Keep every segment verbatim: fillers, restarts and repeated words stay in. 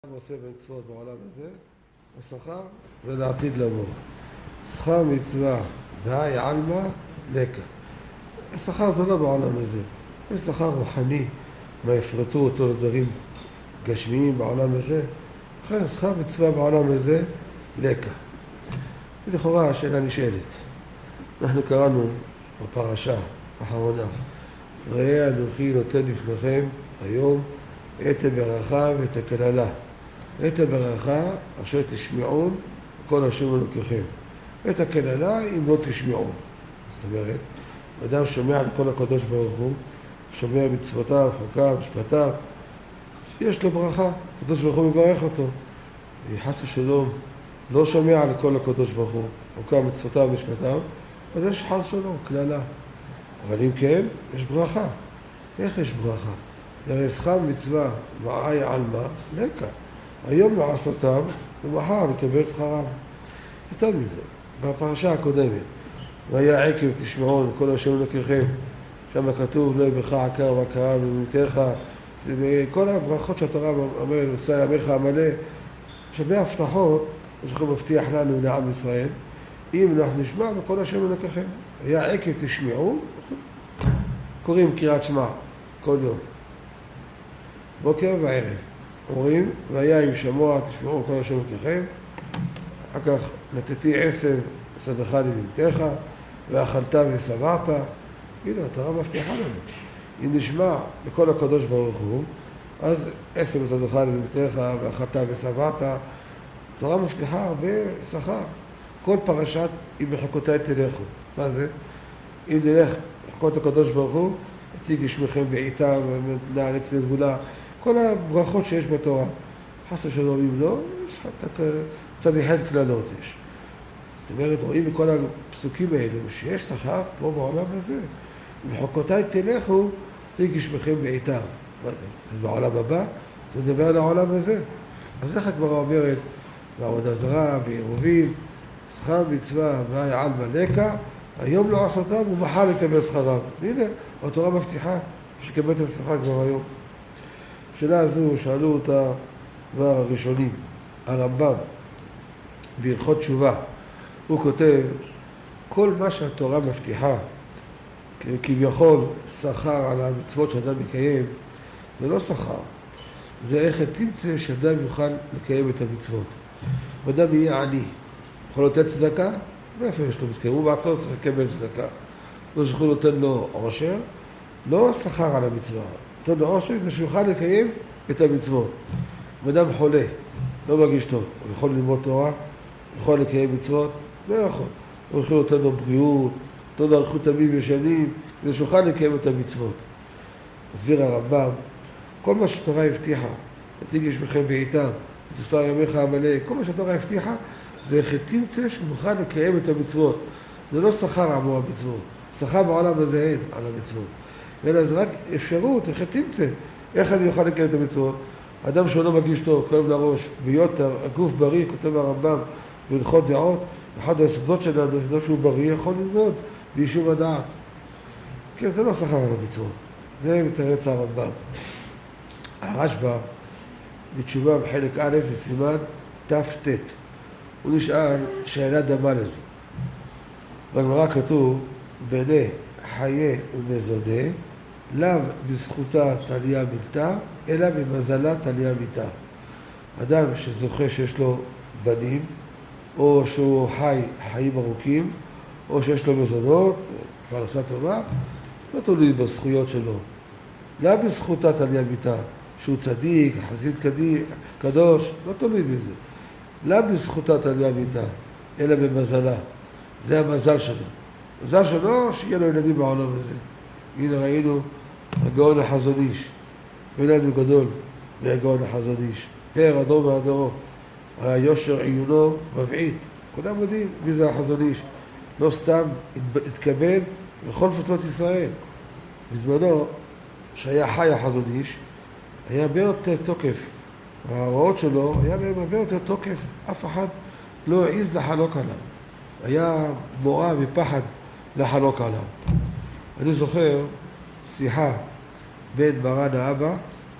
עושה במצוות בעולם הזה, השכר זה לעתיד לבוא. שכר מצווה והי עלמא לקה. השכר זה לא בעולם הזה, יש שכר רוחני, מה יפרטו אותו לדברים גשמיים בעולם הזה. לכן שכר מצווה בעולם הזה לקה. ולכאורה השאלה נשאלת, אנחנו קראנו בפרשה האחרונה, ראה אנוכי נותן לפניכם היום את הברכה ואת הקללה. את הברכה אשר תשמעון כל אשר אלוקיכם. את הקללה אם לא תשמעון. זאת אומרת, אדם שומע על כל הקדוש ברוך הוא, שומע מצוותיו, חוקיו, משפטיו, יש לו ברכה, הקדוש ברוך הוא מברך אותו. חס ושלום לא שומע על כל הקדוש ברוך הוא, חוקיו, מצוותיו, משפטיו, אז יש חס ושלום, קללה. אבל אם כן, יש ברכה. איך יש ברכה? הרי שכר מצווה והי עלמא לקה. היום לעשותם ומחר לקבל שכרם. יותר מזה, בפרשה הקודמת, והיה עקב תשמעון כל אשר אלוקיכם, שם כתוב לא יברך עקר ועקרה ממתך, כל הברכות שהתורה אומרת, עושה ימיך המלא, שבי הבטחות, שכם מבטיח לנו לעם ישראל, אם אנחנו נשמע וכל אשר אלוקיכם. היה עקב תשמעו, קוראים קריאת שמע כל יום. בוקר וערב. אומרים, והיה אם שמוע תשמעו כל אשר אלוקיכם, אחר כך נתתי עשב שדך לבהמתך, ואכלת ושבעת. הנה, התורה מבטיחה לנו. אם נשמע בכל הקדוש ברוך הוא, אז עשב שדך לבהמתך, ואכלת ושבעת. התורה מבטיחה הרבה שכר. כל פרשת אם בחוקותיי תלכו. מה זה? אם נלך בחוקות הקדוש ברוך הוא, תיק ישמכם בעיטה ונארץ לגבולה. כל הברכות שיש בתורה, חס ושלום אם לא, יש צד אחד כללות יש. זאת אומרת, רואים בכל הפסוקים האלו שיש שכר כמו בעולם הזה. בחוקותיי תלכו, תיק ישמכם בעיטה. מה זה? זה בעולם הבא? זה מדבר על העולם הזה. אז איך הגמרא אומרת, בעבודה זרה, בעירובין, שכר מצווה והי עלמא לקה, היום לא עשותם ומחר לקבל שכרם. הנה, התורה מבטיחה שיקבל את השכר כבר היום. השאלה הזו שאלו אותה כבר הראשונים, הרמב"ם, בהלכות תשובה. הוא כותב, כל מה שהתורה מבטיחה, כביכול שכר על המצוות שאדם מקיים, זה לא שכר. זה איך תמצא שאדם יוכל לקיים את המצוות. אדם יהיה עני, יכול לתת צדקה? מאיפה יש לו מסכם? הוא בעצמו צריך לקבל צדקה. לא שיכול נותן לו עושר, לא שכר על המצווה. נותן לו עושר זה שיוכל לקיים את המצוות. אדם חולה, לא מרגיש טוב, הוא יכול ללמוד תורה, יכול לקיים מצוות? לא יכול. הוא יכול נותן לו בריאות, נותן לו אריכות ימים ושנים, כדי שיוכל לקיים את המצוות. מסביר הרמב"ם, כל מה שהתורה הבטיחה, ותיק ישמכם בעיטה, ותספר ימיך המלא, כל מה שהתורה הבטיחה, זה איך תמצא שנוכל לקיים את המצוות. זה לא שכר עבור המצוות. שכר בעולם הזה אין על המצוות. אלא זה רק אפשרות, איך תמצא. איך אני אוכל לקיים את המצוות? אדם שהוא לא מרגיש טוב, כואב לראש, ביותר, הגוף בריא, כותב הרמב"ם, בהלכות דעות, אחד היסודות של האדם שהוא בריא יכול ללמוד ביישוב הדעת. כן, זה לא שכר על המצוות. זה מתרץ הרמב"ם. הרשב"א, בתשובה בחלק א' וסימן ת' ט'. הוא נשאל שאלה דמה לזה. בגמרא כתוב, בני חיה ומזונה, לאו בזכותה תליה מילתה, אלא במזלה תליה מיתה. אדם שזוכה שיש לו בנים, או שהוא חי חיים ארוכים, או שיש לו מזונות, פרנסה טובה, לא תלוי בזכויות שלו. לאו בזכותה תליה מיתה, שהוא צדיק, חסיד קדוש, לא תלוי בזה. לא בזכותה תליה מיתה, אלא במזלה. זה המזל שלו. המזל שלו, שיהיה לו ילדים בעולם הזה. הנה ראינו הגאון החזון איש. ילד גדול מהגאון החזון איש. פאר הדור והדורו. היושר עיונו מבעית. כולם יודעים מי זה החזון איש. לא סתם התקבל בכל תפוצות ישראל. בזמנו, שהיה חי החזון איש, היה הרבה יותר תוקף. ההוראות שלו היה להם הרבה יותר תוקף, אף אחד לא העיז לחלוק עליו. היה מורא ופחד לחלוק עליו. אני זוכר שיחה בין מרן האבא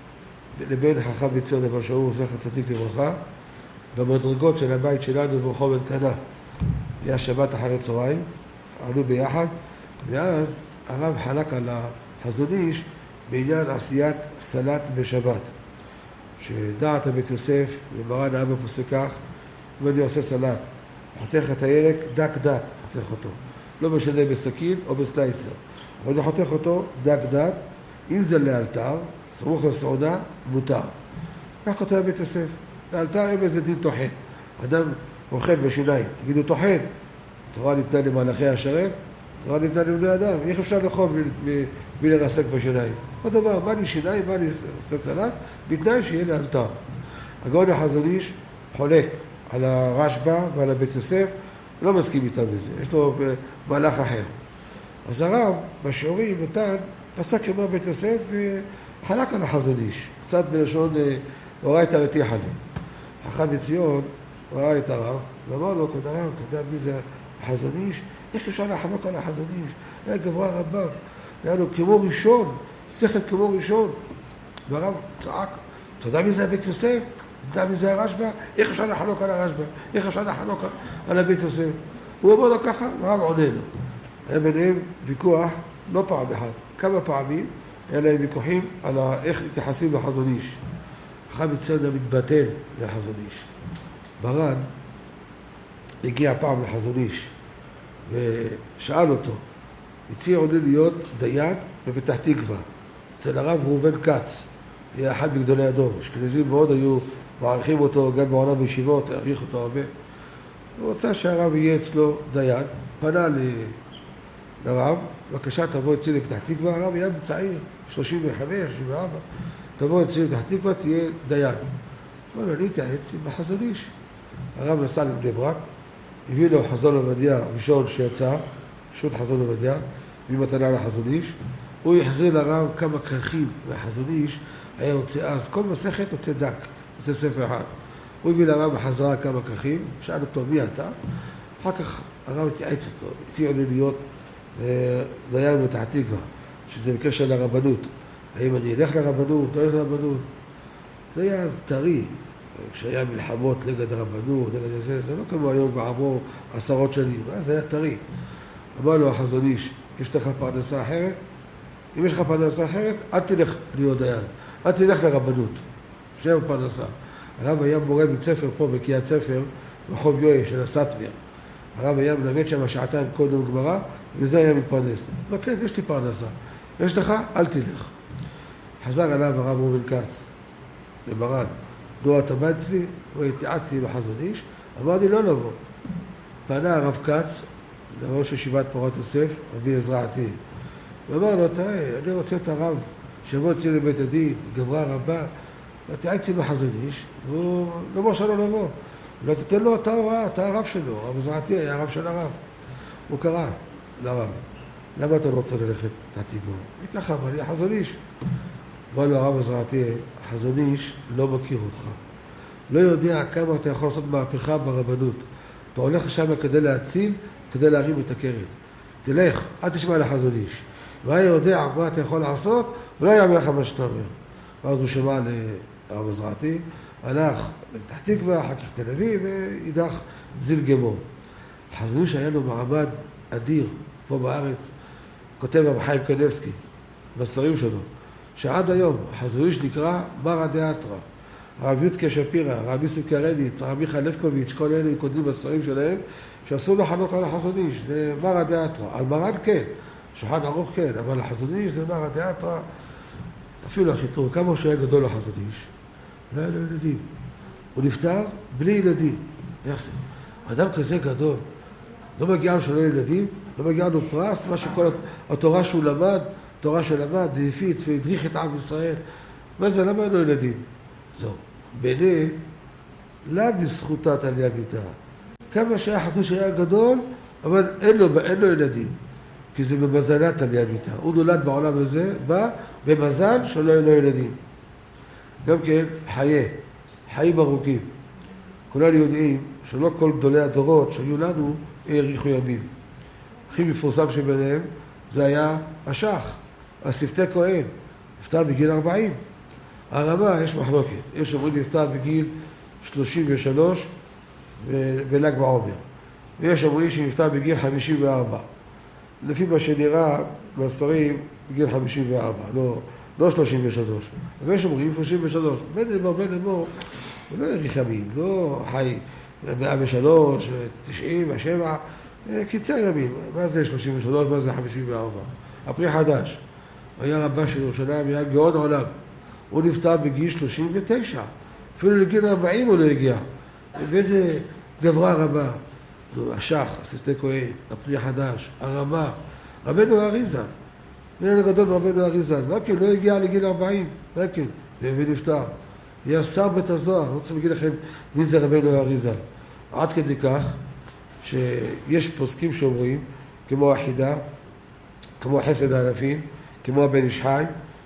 לבין חכם מציון אבא שאול זכר צדיק לברכה, במדרגות של הבית שלנו ברחוב אלקנה. היה שבת אחרי צהריים, עלו ביחד, ואז הרב חלק על החזון איש בעניין עשיית סלט בשבת. שדעת בית יוסף, למרן האבא פוסק כך, אם אני עושה סלט, חותך את הירק דק דק, חותך אותו. לא משנה בסכין או בסלייסר. אבל אני חותך אותו דק דק, אם זה לאלתר, סמוך לסעודה, מותר. כך כותב בית יוסף. לאלתר אין איזה דין טוחן. אדם אוכל בשיניים, תגידו טוחן. תורה ניתנה למהלכי השרת, תורה ניתנה לבני אדם. איך אפשר לאכול בלי לרסק בשיניים? עוד דבר, מה לי שיניים, מה לי סלט, בתנאי שיהיה לאלתר. הגאון החזון איש חולק על הרשב"א ועל הבית יוסף, לא מסכים איתם בזה, יש לו מהלך אחר. אז הרב בשיעורים נתן, פסק כמו בית יוסף וחלק על החזון איש, קצת בלשון אורייתא רתיחא ליה. חכם מציון ראה את הרב ואמר לו, כבוד הרב, אתה יודע מי זה החזון איש? איך אפשר לחלוק על החזון איש? היה גבוה רבק, היה לו כמו ראשון, שכל כמו ראשון. והרב צעק, אתה יודע מי זה הבית יוסף? אתה יודע מי זה הרשב"א? איך אפשר לחלוק על הרשב"א? איך אפשר לחלוק על הבית יוסף? הוא אומר לו ככה, והרב עונה לו. היה ביניהם ויכוח, לא פעם אחת, כמה פעמים היה להם ויכוחים על איך מתייחסים לחזון איש. חכם מציון מתבטל לחזון איש. מרן הגיע פעם לחזון איש ושאל אותו, הציעו לי להיות דיין בפתח תקווה, אצל הרב ראובן כץ, היה אחד מגדולי הדור, אשכנזים מאוד היו מעריכים אותו גם בעולם בישיבות, העריך אותו הרבה. הוא רוצה שהרב יהיה אצלו דיין, פנה לרב, בבקשה תבוא אצלי לפתח תקווה, הרב היה צעיר, שלושים וחמש, שלושים וארבע, תבוא אצלי לפתח תקווה, תהיה דיין. אמר לו, אני אתייעץ עם החזון איש. הרב נסע לבני ברק, הביא לו חזון עובדיה ראשון שיצא, שו"ת חזון עובדיה, ממתנה לחזון איש. הוא יחזיר לרב כמה כרכים מהחזון איש, היה יוצא אז, כל מסכת יוצא דק, יוצא ספר אחד. הוא הביא לרב בחזרה כמה כרכים, שאל אותו מי אתה, אחר כך הרב התייעץ אותו, הציע לו להיות דיין בפתח תקווה, שזה בקשר לרבנות. האם אני אלך לרבנות, לא אלך לרבנות? זה היה אז טרי, כשהיה מלחמות נגד הרבנות, נגד זה, זה לא כמו היום בעבור עשרות שנים, אז זה היה טרי. אמר לו החזון איש, יש לך פרנסה אחרת? אם יש לך פרנסה אחרת, אל תלך להיות דיין, אל תלך לרבנות, שיהיה פרנסה. הרב היה מורה בית ספר פה בקיית ספר, רחוב יואש של הסטמיר. הרב היה מלמד שם שעתיים קודם גמרא, וזה היה מתפרנס. מה כן, יש לי פרנסה. יש לך, אל תלך. חזר עליו הרב ראובן כץ, למרן. נו, אתה בא אצלי, והתייעצתי עם החזון איש, אמרתי לא לבוא. פנה הרב כץ, לראש ישיבת פורת יוסף, רבי עזרעתי. ואמר לו, תראה, אני רוצה את הרב שיבוא אצלי לבית הדין, גברה רבה, ותייעצתי עם החזון איש, והוא לא מרשה לו לבוא. לא תתן לו את ההוראה, אתה הרב שלו, הרב עזרעתי היה הרב של הרב. הוא קרא לרב, למה אתה לא רוצה ללכת לתקווה? אני ככה, אבל אני החזון איש. אמר לו הרב עזרעתי, החזון איש לא מכיר אותך. לא יודע כמה אתה יכול לעשות מהפכה ברבנות. אתה הולך שם כדי להציל, כדי להרים את הקרן. תלך, אל תשמע לחזון איש. והיה יודע מה אתה יכול לעשות, ולא יאמר לך מה שאתה אומר. ואז הוא שמע לרב עזרעתי, הלך לפתח תקווה, אחר כך תל אביב, וידח זיל גמור. החזון איש היה לו מעמד אדיר פה בארץ. כותב רב חיים קניבסקי בספרים שלו, שעד היום החזון איש נקרא מרא דאתרא. הרב יודקה שפירא, הרב ניסים קרליץ, הרב מיכאל לבקוביץ', כל אלה כותבים בספרים שלהם, שאסור לחלוק על החזון איש, זה מרא דאתרא. על מרן כן, שולחן ערוך כן, אבל החזון איש זה מרא דאתרא. אפילו החיתור, כמה שהוא היה גדול החזון איש, לא היה לו ילדים. הוא נפטר בלי ילדים. איך זה? אדם כזה גדול, לא מגיע לו שלא ילדים, לא מגיע לו פרס, מה שכל התורה שהוא למד, התורה שהוא למד, זה הפיץ והדריך את עם ישראל. מה זה? למה אין לו ילדים? זהו. בני, לא בזכותה תליה ביתה. כמה שהיה חזון שהיה גדול, אבל אין לו, אין לו ילדים. כי זה במזלה תליה ביתה. הוא נולד בעולם הזה, בא במזל שלא אין לו ילדים. גם כן, חיה, חיים ארוכים. כולנו יודעים שלא כל גדולי הדורות שהיו לנו האריכו ימים. הכי מפורסם שביניהם זה היה השח, השפתי כהן, נפטר בגיל ארבעים. הרמה יש מחלוקת. יש אומרים נפטר בגיל שלושים ושלוש בל"ג בעומר. ויש אומרים שנפטר בגיל חמישים וארבע. לפי מה שנראה בספרים בגיל חמישים וארבע, לא, לא שלושים ושלוש. ויש אומרים שלושים ושלוש. בן אמור, בן אמור, הוא לא האריך ימים, לא חי מאה ושלוש, תשעים ושבע, קיצר ימים. מה זה שלושים ושלוש, מה זה חמישים וארבע? הפרי חדש. היה רבה של ירושלים, היה גאון עולם. הוא נפטר בגיל שלושים ותשע. אפילו לגיל ארבעים הוא לא הגיע. ואיזה גברה רבה. השח, השפתי כהן, הפרי החדש, הרמה, רבנו האריז"ל. מנהל הגדול רבנו האריז"ל. רק כן, לא הגיע לגיל ארבעים. רק כן, ונפטר. היה שר בית הזוהר. אני רוצה להגיד לכם מי זה רבנו האריז"ל. עד כדי כך שיש פוסקים שאומרים, כמו החידה, כמו חסד האלפים, כמו הבן איש חי,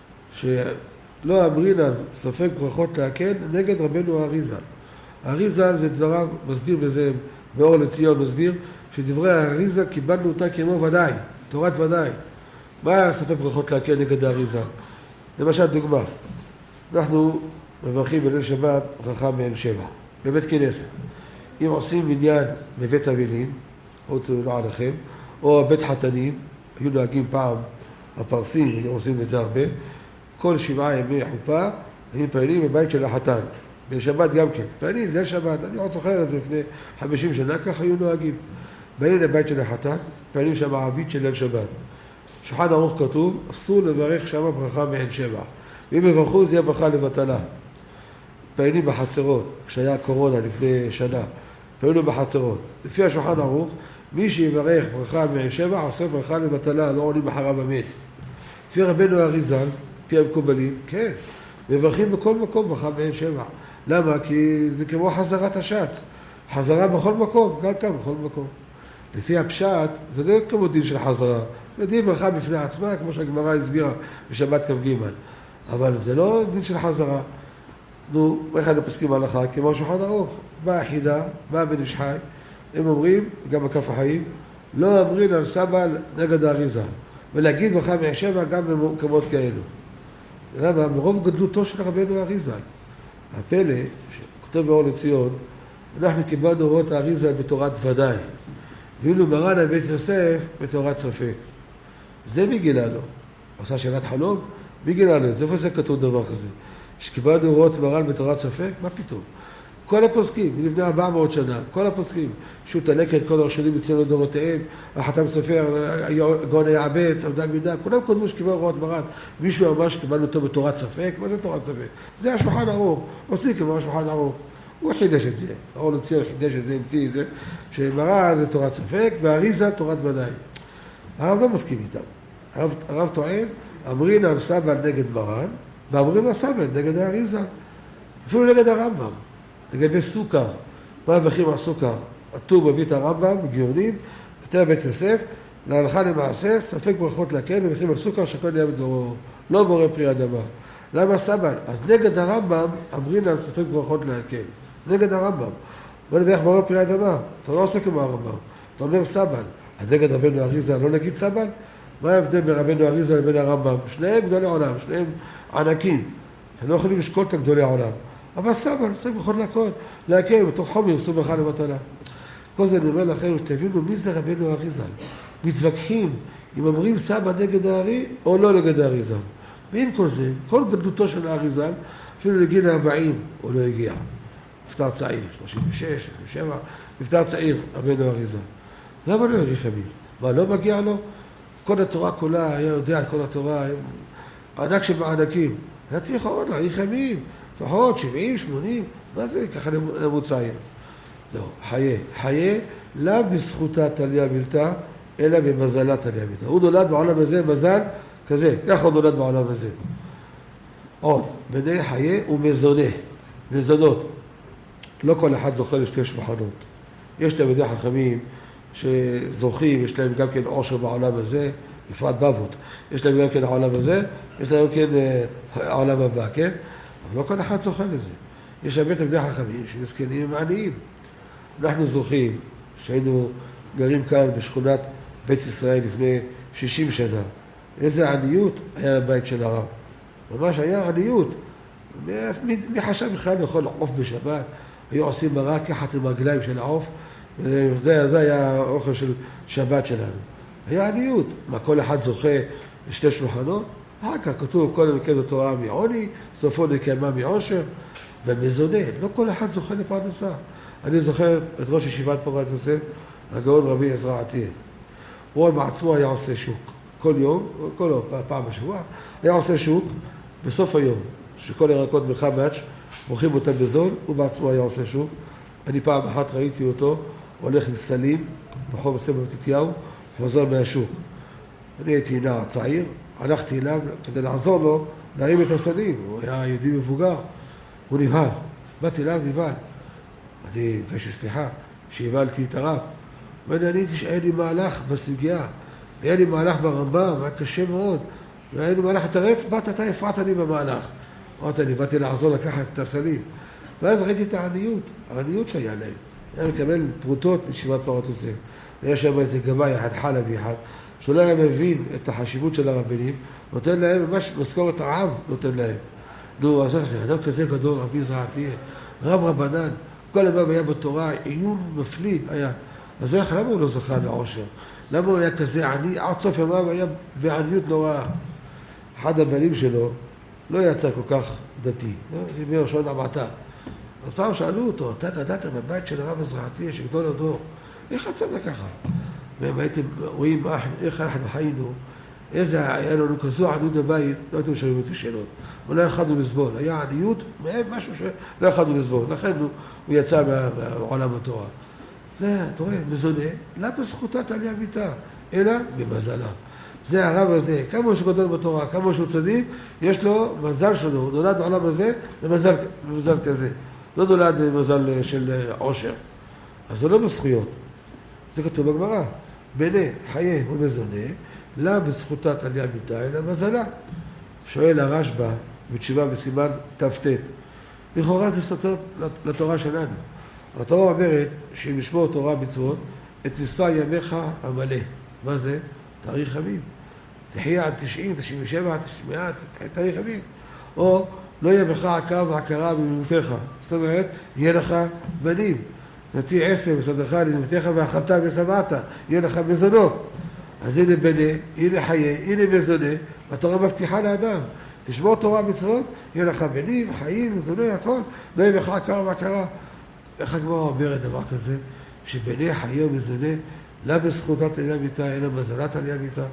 שלא אמרינן ספק ברכות להקל נגד רבנו האריז"ל. האריז"ל זה דבריו, מסביר בזה, באור לציון מסביר, שדברי האריז"ל קיבלנו אותה כמו ודאי, תורת ודאי. מה ספק ברכות להקל נגד האריז"ל? למשל דוגמה, אנחנו מברכים בליל שבת ברכה מעין שבע, בבית כנסת. אם עושים מניין בבית אבלים, או לא עליכם, או בית חתנים, היו נוהגים פעם, הפרסים, היו עושים את זה הרבה, כל שבעה ימי חופה, היו פעילים בבית של החתן. בשבת גם כן, פעילים, ליל שבת, אני עוד זוכר את זה לפני חמישים שנה, כך היו נוהגים. באים לבית של החתן, פעילים שם העבית של ליל שבת. שולחן ערוך כתוב, אסור לברך שם ברכה מעין שבע. ואם יברכו, זה יהיה ברכה לבטלה. פעילים בחצרות, כשהיה קורונה לפני שנה, פעילים בחצרות. לפי השולחן ערוך, מי שיברך ברכה מעין שבע, עושה ברכה לבטלה, לא עולים אחריו המת. לפי רבנו האריז"ל, לפי המקובלים, כן, מברכים בכל מקום ברכה מעין שבע. למה? כי זה כמו חזרת השץ. חזרה בכל מקום, גם כאן בכל מקום. לפי הפשט, זה לא כמו דין של חזרה. זה דין ברכה בפני עצמה, כמו שהגמרא הסבירה בשבת כ"ג. אבל זה לא דין של חזרה. נו, איך אני פוסקים הלכה? כמו שולחן ערוך. באה החידה, באה בן איש חי, הם אומרים, גם בכף החיים, לא אמרין על סבא נגד האריז"ל. ולהגיד ברכה מעין שבע גם במקומות כאלו. למה? מרוב גדלותו של רבנו האריז"ל. הפלא, שכותב באור לציון, אנחנו קיבלנו רואות האריז"ל בתורת ודאי. ואילו מרן על בית יוסף בתורת ספק. זה מי גילה לו? עושה שאלת חלום? מי גילה לו? איפה זה כתוב דבר כזה? שקיבלנו רואות מרן בתורת ספק? מה פתאום? כל הפוסקים, מלפני ארבע מאות שנה, כל הפוסקים, שהוא תלק את כל הראשונים אצלנו לדורותיהם, החתם סופר, גאון היעבץ, עמדה מידה, כולם כותבו שקיבל רואות מרן. מישהו אמר שקיבלנו אותו בתורת ספק? מה זה תורת ספק? זה השולחן ערוך, עושים כמו השולחן ערוך. הוא חידש את זה, אור לציון חידש את זה, המציא את זה, שמרן זה תורת ספק, והאריז"ל תורת ודאי. הרב לא מסכים איתם. הרב, הרב טוען, אמרין על סבא נגד מרן, ואמרין על סבא נגד האריז"ל. אפילו נגד הרמב"ם. לגבי סוכר, מה מברכים על סוכר? הטור מביא את הרמב"ם, גאונים, כותב בית יוסף, להלכה למעשה, ספק ברכות להקל, מברכים על סוכר שכל נהיה בדורו, לא בורא פרי אדמה. למה סבא? אז נגד הרמב"ם, אמרין על ספק ברכות להקל. נגד הרמב"ם. בוא נברך בורא פרי אדמה, אתה לא עושה כמו הרמב"ם. אתה אומר סבא, אז נגד רבנו האריז"ל, לא נגיד סבא? מה ההבדל בין רבנו האריז"ל לבין הרמב"ם? שניהם גדולי עולם, שניהם ענקים. הם לא יכולים לשקול את הגדולי העולם. אבל סבא, נושא ברכות להכל, להקל, בתוך חומר, עשו ברכה לבטלה. כל זה אני אומר לכם, שתבינו מי זה רבנו האריז"ל. מתווכחים אם אומרים סבא נגד הארי או לא נגד האריז"ל. ועם כל זה, כל גדלותו של האריז"ל, אפילו לגיל ארבעים, הוא לא הגיע. נפטר צעיר, שלושים ושש, שלושים ושבע, נפטר צעיר, רבנו האריז"ל. למה לא האריך ימים? מה, לא מגיע לו? כל התורה כולה, היה יודע את כל התורה, ענק שבענקים. היה צריך עוד להאריך ימים. לפחות שבעים, שמונים, מה זה? ככה למות צעיר. זהו, חיה. חיה, לא בזכותה תליה מילתה, אלא במזלה תליה מילתה. הוא נולד בעולם הזה, מזל כזה. ככה הוא נולד בעולם הזה. עוד, בני חיה ומזונה, מזונות. לא כל אחד זוכה לשתי שולחנות. יש תלמידי חכמים שזוכים, יש להם גם כן עושר בעולם הזה, בפרט בבות. יש להם גם כן העולם הזה, יש להם גם כן העולם הבא, כן? אבל לא כל אחד זוכה לזה. יש הרבה תלמידי חכמים שמסכנים ועניים. אנחנו זוכים שהיינו גרים כאן בשכונת בית ישראל לפני שישים שנה. איזה עניות היה בבית של הרב. ממש היה עניות. מי, מי חשב בכלל לאכול עוף בשבת? היו עושים מרק יחד עם הרגליים של העוף, זה, זה היה האוכל של שבת שלנו. היה עניות. מה, כל אחד זוכה לשתי שולחנות? אחר כך כתוב כל המקד התורה מעוני, סופו נקיימה מעושר, ומזונה. לא כל אחד זוכה לפרנסה. אני זוכר את ראש ישיבת פורת יוסף, הגאון רבי עזרא עתיאל. הוא בעצמו היה עושה שוק. כל יום, כל פעם בשבוע, היה עושה שוק בסוף היום, שכל ירקות מחמץ' מוכרים אותם בזול, הוא בעצמו היה עושה שוק. אני פעם אחת ראיתי אותו, הולך עם סלים, בחור מסבב מתתיהו, חוזר מהשוק. אני הייתי נער צעיר, הלכתי אליו כדי לעזור לו להרים את הסלים, הוא היה יהודי מבוגר, הוא נבהל, באתי אליו נבהל. אני מבקש סליחה, שהבלתי את הרב. ואני עניתי שהיה לי מהלך בסוגיה, היה לי מהלך ברמב"ם, היה קשה מאוד, והיה לי מהלך את הרץ, באת אתה הפרעת לי במהלך. אמרת לי, באתי לעזור לקחת את הסלים. ואז ראיתי את העניות, העניות שהיה להם. היה מקבל פרוטות מישיבת פורת יוסף. היה שם איזה גבאי אחד, חלבי אחד, שלא היה מבין את החשיבות של הרבנים, נותן להם ממש משכורת הרעב, נותן להם. נו, אז איך זה, אדם כזה גדול, רבי עזרא עתיאל, רב רבנן, כל הזמן היה בתורה, עיון מפליא היה. אז איך, למה הוא לא זכה לעושר? למה הוא היה כזה עני? עד סוף ימיו היה בעניות נוראה. אחד הבנים שלו לא יצא כל כך דתי, דיבר ראשון המעטה. אז פעם שאלו אותו, אתה גדלת בבית של הרב עזרא עתיאל, שגדול הדור, איך יצאת ככה? והם הייתם רואים איך אנחנו חיינו, איזה היה לנו כזו עניות בבית, לא הייתם שואלים אותי שאלות. ולא יכולנו לסבול, היה עניות, משהו שלא יכולנו לסבול. לכן הוא יצא מעולם התורה. זה, אתה רואה, מזונה, לא בזכותה עליה מיתה, אלא במזלה. זה הרב הזה, כמה שהוא גדול בתורה, כמה שהוא צדיק, יש לו מזל שלו, הוא נולד בעולם הזה במזל, במזל כזה. לא נולד מזל של עושר. אז זה לא בזכויות. זה כתוב בגמרא. בני חיי ומזונה, לא בזכותה עליה מיתה, אלא מזלה. שואל הרשב"א בתשובה בסימן ת"ט. לכאורה זה סותר לתורה שלנו. התורה אומרת שאם נשמור תורה מצוות, את מספר ימיך המלא. מה זה? תאריך ימים. תחיה עד תשעים, תשעים ושבע, תשעים ומאה, תאריך ימים. או לא יהיה בך עקה ועקרה במילותיך. זאת אומרת, יהיה לך בנים. נתי עשר, בסדך לנמתך ואכלת ושבעת. יהיה לך מזונות. אז הנה בני, הנה חיי, הנה מזונה, והתורה מבטיחה לאדם. תשמור תורה מצוות, יהיה לך בנים, חיים, מזונה, הכל. לא יהיה בך עקה ועקרה. איך הגמרא אומרת דבר כזה, שבני חיי ומזונה, לא בזכותה עליה מיתה, אלא מזלת עליה מיתה.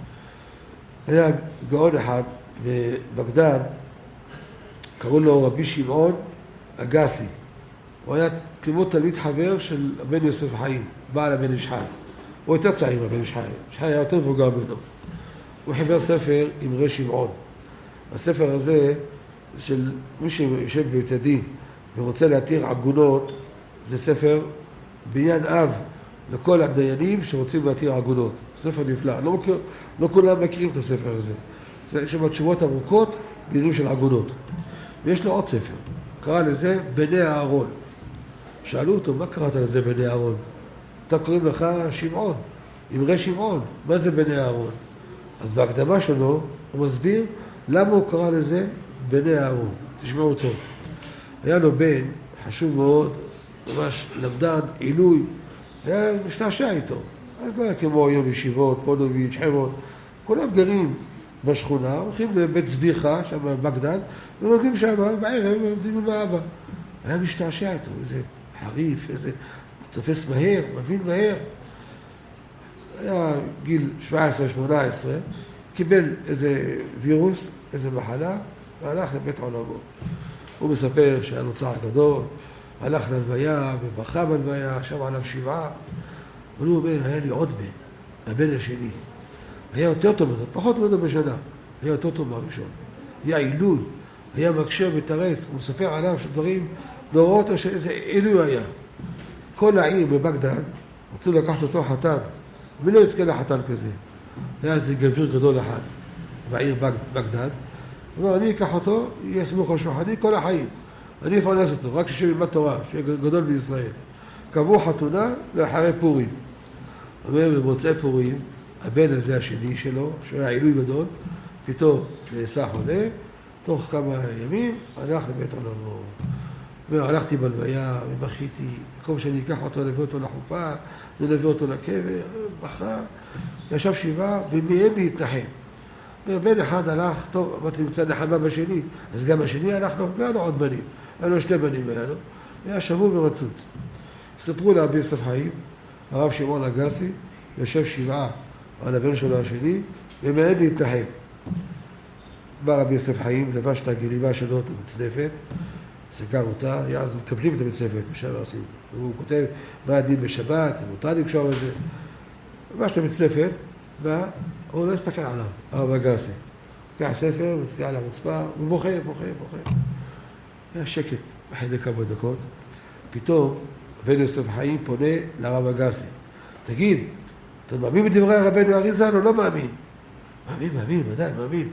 היה גאון אחד בבגדד, קראו לו רבי שמעון אגסי. הוא היה כמו תלמיד חבר של בן יוסף חיים, בעל הבן איש חי. הוא יותר צעיר מהבן איש חי, איש חי היה יותר מבוגר ממנו. הוא חיבר ספר עם רבי שמעון. הספר הזה, של מי שיושב בבית הדין ורוצה להתיר עגונות, זה ספר בניין אב לכל הדיינים שרוצים להתיר עגונות. ספר נפלא. לא, מכיר, לא כולם מכירים את הספר הזה. יש שם תשובות ארוכות בעניינים של עגונות. ויש לו עוד ספר. קרא לזה בני אהרון. שאלו אותו, מה קראת לזה בני אהרון? אתה קוראים לך שמעון, אמרי שמעון. מה זה בני אהרון? אז בהקדמה שלו הוא מסביר למה הוא קרא לזה בני אהרון. תשמעו טוב. היה לו בן חשוב מאוד, ממש למדן, עילוי, היה משתעשע איתו. אז לא היה כמו היום ישיבות, פונוביץ', חרון, כולם גרים בשכונה, הולכים לבית צדיחה, שם בבגדד, ולומדים שם בערב, ולומדים עם האבא. היה משתעשע איתו, איזה חריף, איזה תופס מהר, מבין מהר. היה גיל שבע עשרה שמונה עשרה, קיבל איזה וירוס, איזה מחלה, והלך לבית עולמו. הוא מספר שהיה לו צער גדול, הלך להלוויה ובכה בהלוויה, שם עליו שבעה. אבל הוא אומר, היה לי עוד בן, הבן השני. היה יותר טוב ממנו, פחות ממנו בשנה. היה יותר טוב מהראשון. היה עילוי, היה מקשה מתרץ, הוא מספר עליו שדברים נוראות שאיזה עילוי היה. כל העיר בבגדד רצו לקחת אותו חתן, מי לא יזכה לחתן כזה? היה איזה גביר גדול אחד בעיר בגדד. הוא אומר, אני אקח אותו, יהיה סמוך על שולחני כל החיים. אני אפרנס אותו, רק שיהיה ללמד תורה, שיהיה גדול בישראל. קבעו חתונה לאחרי פורים. הוא אומר, במוצאי פורים, הבן הזה השני שלו, שהוא היה עילוי גדול, פתאום נעשה חולה, תוך כמה ימים הלך לבית עולמו. והלכתי בלוויה, ובכיתי, במקום שאני אקח אותו, נביא אותו לחופה, נביא אותו לקבר, בכה, ישב שבעה, ומיהם להתנחם. ובן אחד הלך, טוב, אמרתי, נמצא נחמה בשני, אז גם השני הלכנו, לא היה לו עוד בנים, היה לו שני בנים היה לו, היה שבוע ורצוץ. ספרו לרבי יוסף חיים, הרב שמעון אגסי, יושב שבעה על הבן שלו השני, ומיהם להתנחם. בא רבי יוסף חיים, לבש את הגלימה שלו, את המצנפת, סגר אותה, אז מקבלים את המצנפת, בשביל עושים. הוא כותב מה הדין בשבת, מותר לקשור את זה. לבש את המצנפת, והוא לא הסתכל עליו, הרב אגסי. לקח ספר, מסתכל על הרצפה, הוא בוכה, בוכה, בוכה. היה שקט, אחרי כמה דקות. פתאום, בן יוסף חיים פונה לרב אגסי. תגיד, אתה מאמין בדברי רבנו אריזן או לא מאמין? מאמין, מאמין, ודאי, מאמין.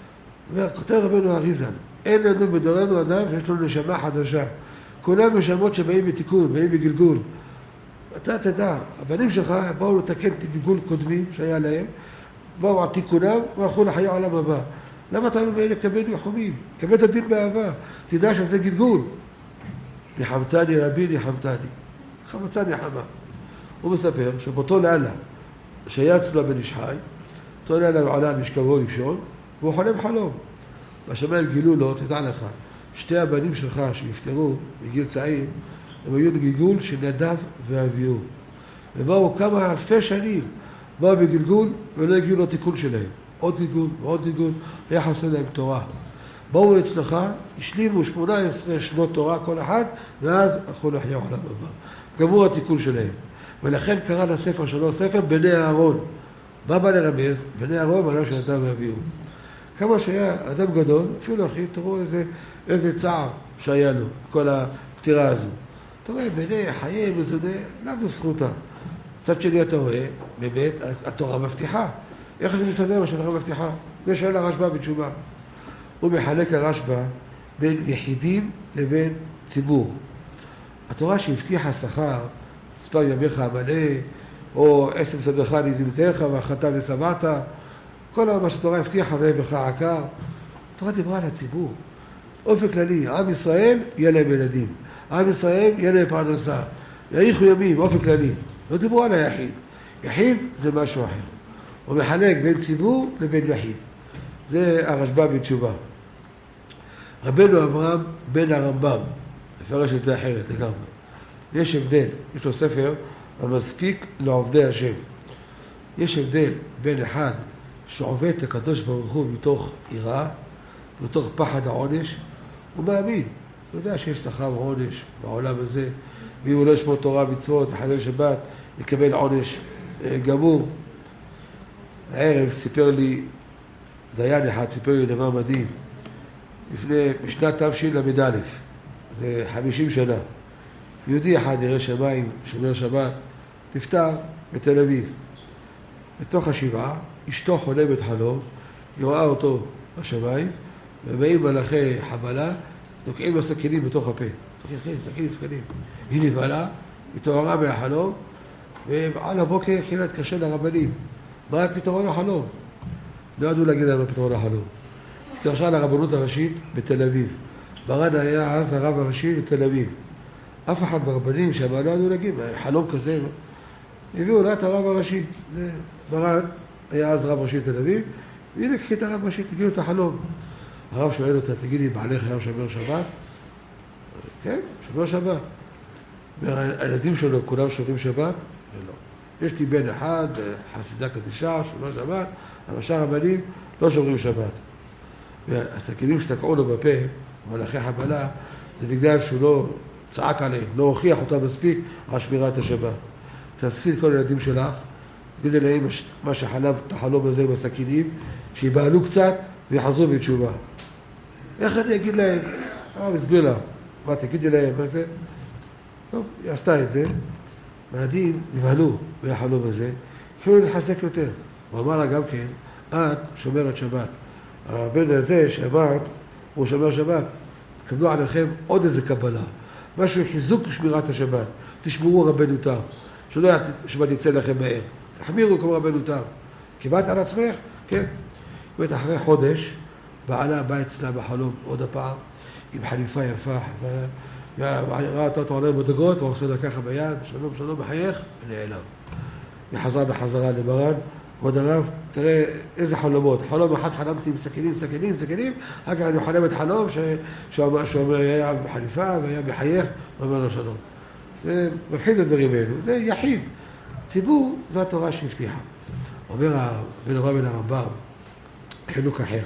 וכותב רבנו אריזן, אין לנו בדורנו אדם שיש לו נשמה חדשה. כולם נשמות שבאים בתיקון, באים בגלגול. אתה תדע, הבנים שלך באו לתקן את גלגול קודמים שהיה להם, באו על תיקונם והלכו לחיי העולם הבא. למה אתה לא מאלה לקבל ניחומים? קבל את הדין באהבה. תדע שזה גלגול. ניחמתני רבי, ניחמתני. חמצה ניחמה. הוא מספר שבאותו לילה, שהיה אצלו בן איש חי, אותו לילה הוא עלה על משכבו לישון, והוא חולם חלום. והשמיים גילו לו, תדע לך, שתי הבנים שלך שנפטרו בגיל צעיר, הם היו בגלגול של נדב ואביהו. ובאו כמה אלפי שנים, באו בגלגול ולא הגיעו לו תיקון שלהם. עוד גלגול ועוד גלגול, היה חסר להם תורה. באו אצלך, השלימו שמונה עשרה שנות תורה כל אחד, ואז הלכו לחיי העולם הבא. גמרו התיקון שלהם. ולכן קרא לספר שלו, ספר בני אהרון. מה בא לרמז? בני אהרון, בנו של נדב ואביהו. כמה שהיה אדם גדול, אפילו אחי, תראו איזה, איזה צער שהיה לו, כל הפטירה הזו. אתה רואה, בני, חיי, מזונה, לאו בזכותה. מצד שני אתה רואה, באמת, התורה מבטיחה. איך זה מסתדר מה שהתורה מבטיחה? זה שואל הרשב"א בתשובה. הוא מחלק הרשב"א בין יחידים לבין ציבור. התורה שהבטיחה שכר, מספר ימיך המלא, או עשם שדך נדמתך, ואכלת ושבעת, כל מה שהתורה הבטיחה ובך עקר. התורה דיברה על הציבור. אופן כללי, עם ישראל יהיה להם ילדים. עם ישראל יהיה להם פרנסה. יאריכו ימים, אופן כללי. לא דיברו על היחיד. יחיד זה משהו אחר. הוא מחלק בין ציבור לבין יחיד. זה הרשב"א בתשובה. רבנו אברהם בן הרמב"ם, מפרש את זה אחרת לגמרי. יש הבדל, יש לו ספר המספיק לעובדי השם. יש הבדל בין אחד שעובד את הקדוש ברוך הוא מתוך יראה, מתוך פחד העונש, הוא מאמין. הוא יודע שיש שכר ועונש בעולם הזה, ואם הוא לא ישמור תורה מצוות, יחלל שבת, יקבל עונש גמור. הערב סיפר לי, דיין אחד סיפר לי דבר מדהים, לפני, בשנת תשל"א, זה חמישים שנה, יהודי אחד ירא שמיים, שומר שבת, נפטר בתל אביב. בתוך השבעה, אשתו חולמת חלום, היא רואה אותו בשמיים, ובאים מלאכי חבלה, תוקעים לו סכינים בתוך הפה. סכינים, סכינים, סכינים. היא נבהלה, התעוררה מהחלום, ועל הבוקר התחילה להתקשר לרבנים. מה הפתרון לחלום? לא ידעו להגיד להם הפתרון לחלום. התקשרה לרבנות הראשית בתל אביב. מרן היה אז הרב הראשי בתל אביב. אף אחד ברבנים שם לא ידעו להגיד, חלום כזה, הביאו לה את הרב הראשי. מרן היה אז רב ראשי בתל אביב, והנה קחי את הרב הראשי, תגידו את החלום. הרב שואל אותה, תגידי, בעלך היה שומר שבת? כן, שומר שבת. הילדים שלו כולם שומרים שבת? לא. יש לי בן אחד, חסידה קדישה, שומר שבת, אבל שאר הבנים לא שומרים שבת. והסכינים שתקעו לו בפה, מלאכי חבלה, זה בגלל שהוא לא צעק עליהם, לא הוכיח אותה מספיק על שמירת השבת. תאספי את כל הילדים שלך, תגידי להם מה שחלם את החלום הזה עם הסכינים, שיבעלו קצת ויחזרו בתשובה. איך אני אגיד להם? הרב הסביר לה, מה תגידי להם, מה זה? טוב, היא עשתה את זה, והילדים נבהלו מהחלום הזה, התחילו להתחזק יותר. הוא אמר לה גם כן, את שומרת שבת. הבן הזה שאמרת, הוא שומר שבת. תקבלו עליכם עוד איזה קבלה. משהו חיזוק שמירת השבת. תשמרו רבנו תם. שלא שבת יצא לכם מהר. תחמירו כמו רבנו תם. קיבלת על עצמך? כן. ואחרי חודש, בעלה בא אצלה בחלום עוד הפעם, עם חליפה יפה, ראה אותה עולה בדרגות, והוא עושה לה ככה ביד, שלום שלום מחייך, ונעלם. היא חזרה בחזרה למרן, כבוד הרב, תראה איזה חלומות. חלום אחד חלמתי עם סכינים, סכינים, סכינים, אחר כך אני חלם את חלום שהוא היה בחליפה והיה מחייך, ואומר לו שלום. זה מפחיד את הדברים האלו, זה יחיד. ציבור, זו התורה שהבטיחה. אומר בן אברהם בן הרמב"ם, חילוק אחר.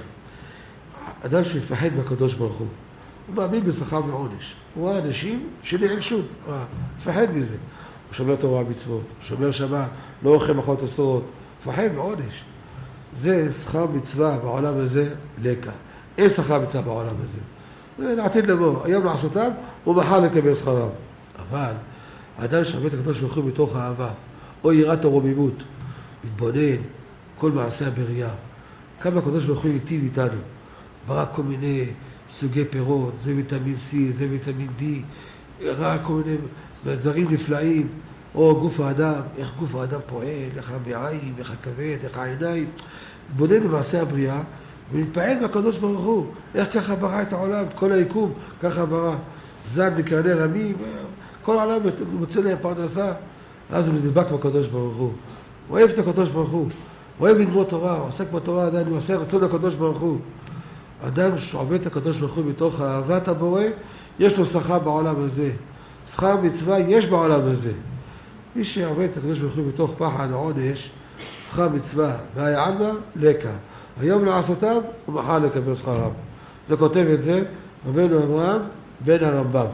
אדם שמפחד מהקדוש ברוך הוא, הוא מאמין בשכר ועונש. הוא רואה אנשים שנענשו, הוא מפחד מזה. הוא שומר תורה ומצוות, הוא שומר שבת, לא אוכל מחלות אסורות, מפחד מעונש. זה שכר מצווה בעולם הזה, לקה. אין שכר מצווה בעולם הזה. זה לעתיד לבוא, היום לעשותם, הוא מחר לקבל שכרם. אבל האדם שעובד את הקדוש ברוך הוא מתוך האהבה, או יראת הרוממות, מתבונן, כל מעשה הבריאה. כמה הקדוש ברוך הוא איתי איתנו. ברא כל מיני סוגי פירות, זה ויטמין C, זה ויטמין D, ראה כל מיני דברים נפלאים, או גוף האדם, איך גוף האדם פועל, איך המעיים, איך הכבד, איך העיניים. בונן למעשה הבריאה, ונתפעל מהקדוש ברוך הוא. איך ככה ברא את העולם, את כל היקום, ככה ברא. זן מקרני רמים, כל העולם מוצא להם פרנסה, אז הוא נדבק מהקדוש ברוך הוא. הוא אוהב את הקדוש ברוך הוא. הוא אוהב ללמוד תורה, הוא עוסק בתורה עדיין, הוא עושה רצון לקדוש ברוך הוא. אדם שעובד את הקדוש ברוך הוא מתוך אהבת הבורא, יש לו שכר בעולם הזה. שכר מצווה יש בעולם הזה. מי שעובד את הקדוש ברוך הוא מתוך פחד העונש, שכר מצווה, והי עלמא לקה. היום לעשותם ומחר לקבל שכרם. זה כותב את זה רבנו אברהם בן הרמב"ם.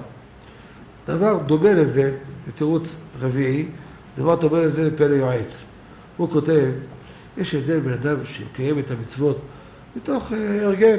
דבר דומה לזה, לתירוץ רביעי, דבר דומה לזה לפלא יועץ. הוא כותב, יש הבדל בין אדם שמקיים את המצוות מתוך uh, הרגל,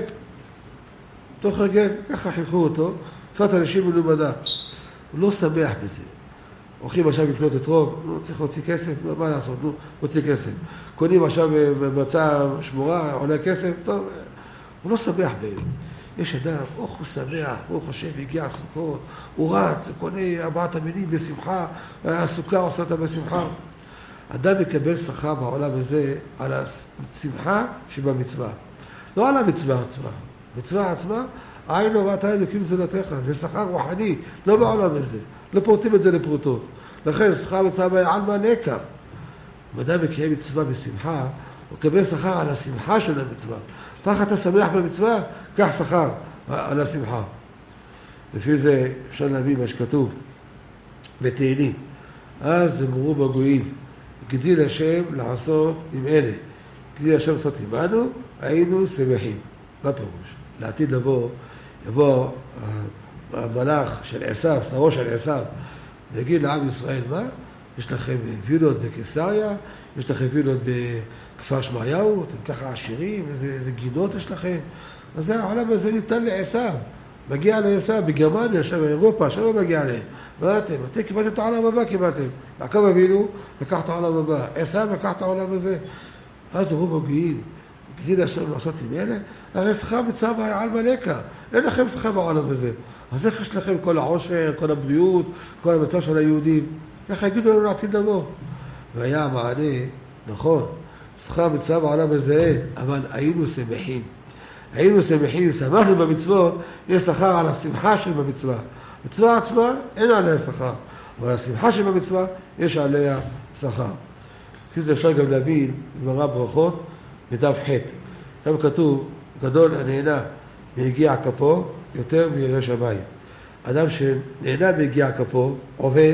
מתוך הרגל, ככה חינכו אותו, צפת אנשים מלומדה. הוא לא שמח בזה. הולכים עכשיו לקנות את רוב, הוא צריך להוציא כסף, מה לעשות, נו, להוציא כסף. קונים עכשיו במצע שמורה, עולה כסף, טוב, הוא לא שמח בהם. יש אדם, אוך הוא שמח, הוא חושב, הגיע הסוכות, הוא רץ, הוא קונה ארבעת המינים בשמחה, הסוכה עושה אותה בשמחה. אדם מקבל שכר בעולם הזה על השמחה שבמצווה. לא על המצווה עצמה. מצווה עצמה, עין לא ראתה אלוקים זולתך, זה שכר רוחני, לא בעולם הזה. לא פורטים את זה לפרוטות. לכן שכר מצווה בעלמא לקה. אם אדם מקיים מצווה בשמחה, הוא מקבל שכר על השמחה של המצווה. תחת אתה שמח במצווה, קח שכר על השמחה. לפי זה אפשר להביא מה שכתוב בתהילים. אז אמרו בגויים, גדיל השם לעשות עם אלה. גדיל השם לעשות עמנו, היינו שמחים. מה פירוש? לעתיד לבוא, יבוא המלאך של עשיו, שרו של עשיו, להגיד לעם ישראל, מה? יש לכם וילות בקיסריה, יש לכם וילות בכפר שמעיהו, אתם ככה עשירים, איזה, איזה גינות יש לכם. אז זה העולם הזה ניתן לעשיו. מגיע לעשיו, בגרמניה, שם באירופה, שם לא מגיע להם. מה אתם? אתם קיבלתם את העולם הבא, קיבלתם. יעקב אבינו, לקח את העולם הבא. עשיו לקח את העולם הזה. אז אמרו מגיעים, גדיל השם לעשות עם אלה, הרי שכר מצווה בעלמא לקה. אין לכם שכר בעולם הזה. אז איך יש לכם כל העושר, כל הבריאות, כל המצב של היהודים? ככה יגידו לנו לעתיד לבוא. והיה המענה, נכון, שכר מצווה בעולם הזה, אבל היינו שמחים. היינו שמחים, שמחנו במצוות, יש שכר על השמחה של במצווה. מצווה עצמה, אין עליה שכר. אבל השמחה של במצווה, יש עליה שכר. כפי זה אפשר גם להבין, גמרא ברכות, בדף ח'. שם כתוב, גדול הנהנה מהגיע כפו, יותר מירא שמיים. אדם שנהנה מהגיע כפו, עובד,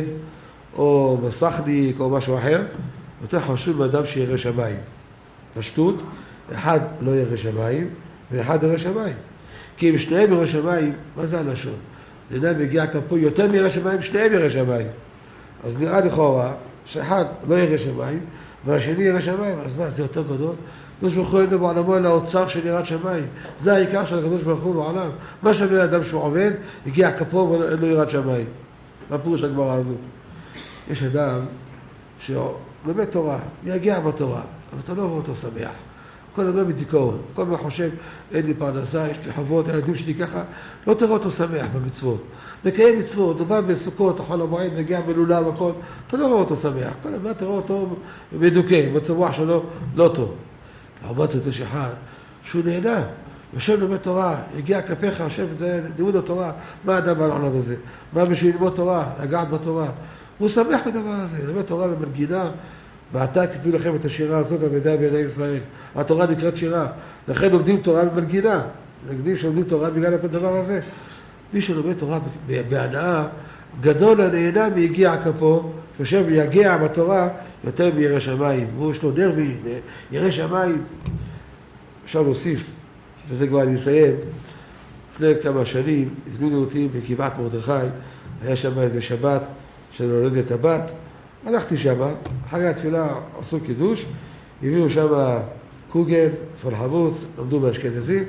או מסכניק, או משהו אחר, יותר חשוב מאדם שירא שמיים. פשטות, אחד לא ירא שמיים, ואחד ירא שמיים. כי אם שניהם ירא שמיים, מה זה הלשון? נהנה מהגיע כפו, יותר מירא שמיים, שניהם ירא שמיים. אז נראה לכאורה, שאחד לא ירא שמיים, והשני ירא שמיים, אז מה, זה יותר גדול? הקדוש ברוך הוא אין בעולמו אלא האוצר של יראת שמיים. זה העיקר של הקדוש ברוך הוא בעולם. מה שווה אדם שהוא עובד, הגיע כפו ואין לו יראת שמיים. מה פירוש הגמרא הזו? יש אדם שלומד תורה, יגיע בתורה, אבל אתה לא רואה אותו שמח. כל הזמן בדיכאון, כל הזמן חושב, אין לי פרנסה, יש לי חובות, הילדים שלי ככה, לא תראה אותו שמח במצוות. מקיים מצוות, הוא בא בסוכות, חול המועד, מגיע בלולה וכל, אתה לא רואה אותו שמח. כל הזמן תראה אותו מדוכא, מצב רוח שלו לא טוב. לעומת זאת יש אחד שהוא נהנה, יושב לומד תורה, יגיע כפיך, יושב, זה לימוד התורה, מה האדם בעולם הזה? מה בשביל ללמוד תורה, לגעת בתורה? הוא שמח בדבר הזה, לומד תורה במנגינה, ועתה כתבו לכם את השירה הזאת, המידע בעיני ישראל. התורה נקראת שירה, לכן לומדים תורה במנגינה, נגדים שלומדים תורה בגלל הדבר הזה. מי שלומד תורה בהנאה, גדול הנהנה מיגיע כפו, שיושב ויגיע בתורה יותר מירא שמיים. הוא יש לו נרבי, ירא שמיים. אפשר להוסיף, וזה כבר אני אסיים. לפני כמה שנים הזמינו אותי בגבעת מרדכי, היה שם איזה שבת של הולדת הבת. הלכתי שם, אחרי התפילה עשו קידוש, הביאו שם קוגל, פול חמוץ, למדו באשכנזים,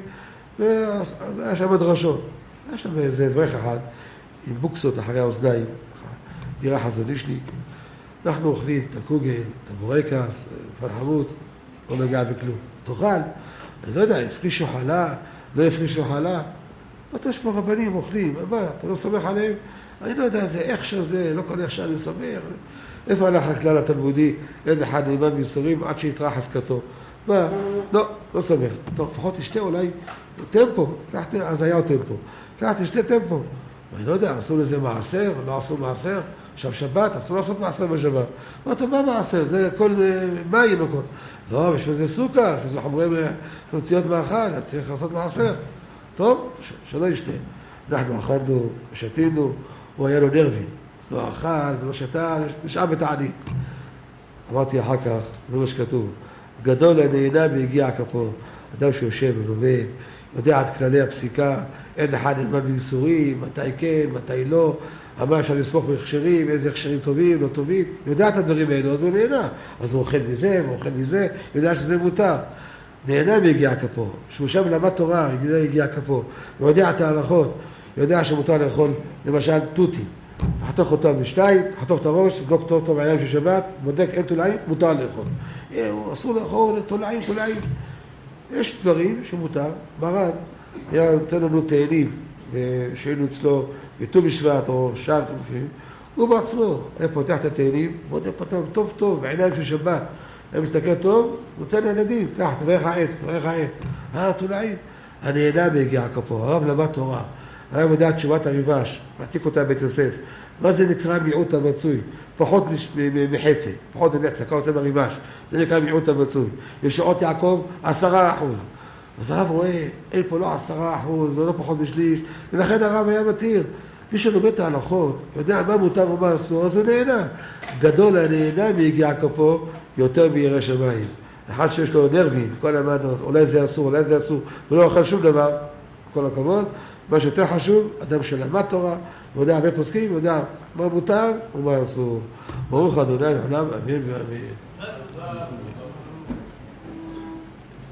והיה שם דרשות. היה שם איזה אברך אחד עם בוקסות אחרי האוזניים, דירה חזונישניק. אנחנו אוכלים את הקוגל, את הבורקס, פול חמוץ, לא נגע בכלום. תאכל, אני לא יודע, הפרישו חלה, לא הפרישו חלה. אתה יש פה רבנים אוכלים, מה, אתה לא סומך עליהם? אני לא יודע, זה איך שזה, לא כל איך שאני סומך. איפה הלך הכלל התלמודי, אין אחד נאמן ויסורים עד שיתרח חזקתו. מה? לא, לא סומך. טוב, לפחות תשתה אולי טמפו, אז היה עוד טמפו. ככה תשתה טמפו. אני לא יודע, עשו לזה מעשר, לא עשו מעשר. עכשיו שבת, עשו לעשות מעשר בשבת. אמרת, מה מעשר? זה כל מים הכל. לא, יש בזה סוכר, יש בזה חומרי תמציות מאכל, צריך לעשות מעשר. טוב, שלא ישתה. אנחנו אכלנו, שתינו, הוא היה לו נרבי. לא אכל ולא שתה, נשאר בתענית. אמרתי אחר כך, זה מה שכתוב, גדול הנהנה והגיע כפו. אדם שיושב ולומד, יודע עד כללי הפסיקה, אין אחד נאמן וייסורים, מתי כן, מתי לא, מה אפשר לסמוך בהכשרים, איזה הכשרים טובים, לא טובים, יודע את הדברים האלו, אז הוא נהנה. אז הוא אוכל מזה, הוא אוכל מזה, יודע שזה מותר. נהנה והגיע כפו. שהוא שם למד תורה, הגיע כפו. הוא יודע את ההלכות, יודע שמותר לאכול, למשל, תותי. תחתוך אותם בשתיים, תחתוך את הראש, תבדוק טוב טוב בעיניים של שבת, בודק אין תולעים, מותר לאכול. אסור לאכול תולעים, תולעים. יש דברים שמותר. מרן היה נותן לנו תהילים, שהיינו אצלו בט"ו בשבט או שער כמופים, הוא בעצמו היה פותח את התהילים, בודק אותם טוב טוב בעיניים של שבת. היה מסתכל טוב, נותן לילדים, קח, תברך העץ, תברך העץ. אה, תולעים. הנהנה בהגיע כפו, הרב למד תורה. הרב יודע תשובת הריבש, מעתיק אותה בית יוסף. מה זה נקרא מיעוט המצוי? פחות מחצי, פחות מנצח, קרא אותה בריבש. זה נקרא מיעוט המצוי. ישועות יעקב, עשרה אחוז. אז הרב רואה, אין פה לא עשרה אחוז, ולא פחות משליש, ולכן הרב היה מתיר. מי שלומד את ההלכות, יודע מה מותר ומה אסור, אז הוא נהנה. גדול הנהנה מהגיע כפו יותר מירא שמיים. אחד שיש לו נרבים, כל הזמן, אולי זה אסור, אולי זה אסור, ולא אוכל שום דבר, כל הכבוד. מה שיותר חשוב, אדם שלמד תורה, ויודע הרבה פוסקים, ויודע מה מותר ומה אסור. ברוך ה' לעולם, אמן ואמן.